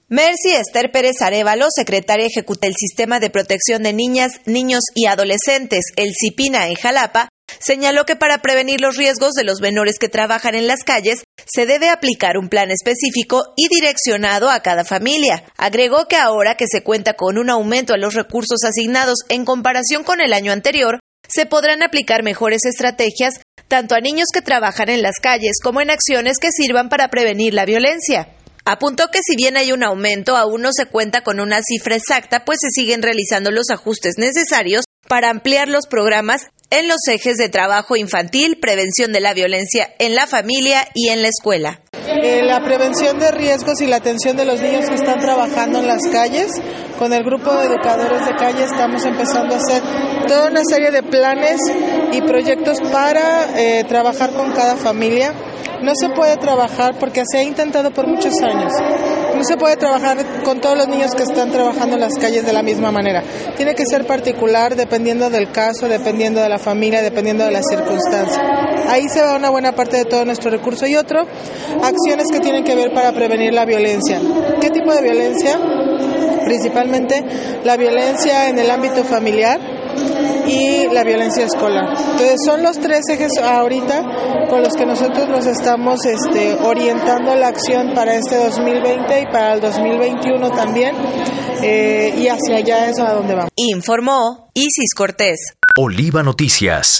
Mercy Esther Pérez Arévalo, secretaria ejecutiva del Sistema de Protección de Niñas, Niños y Adolescentes, el CIPINA en Jalapa, señaló que para prevenir los riesgos de los menores que trabajan en las calles, se debe aplicar un plan específico y direccionado a cada familia. Agregó que ahora que se cuenta con un aumento a los recursos asignados en comparación con el año anterior, se podrán aplicar mejores estrategias tanto a niños que trabajan en las calles como en acciones que sirvan para prevenir la violencia. Apuntó que si bien hay un aumento, aún no se cuenta con una cifra exacta, pues se siguen realizando los ajustes necesarios para ampliar los programas en los ejes de trabajo infantil, prevención de la violencia en la familia y en la escuela. La prevención de riesgos y la atención de los niños que están trabajando en las calles. Con el grupo de educadores de calle estamos empezando a hacer toda una serie de planes y proyectos para trabajar con cada familia. No se puede trabajar porque se ha intentado por muchos años. No se puede trabajar con todos los niños que están trabajando en las calles de la misma manera. Tiene que ser particular dependiendo del caso, dependiendo de la familia, dependiendo de las circunstancias. Ahí se va una buena parte de todo nuestro recurso. Y otro, acciones que tienen que ver para prevenir la violencia. ¿Qué tipo de violencia? Principalmente la violencia en el ámbito familiar y la violencia escolar. Entonces son los tres ejes ahorita con los que nosotros nos estamos orientando la acción para este 2020 y para el 2021 también, y hacia allá es a donde vamos. Informó Isis Cortés. Oliva Noticias.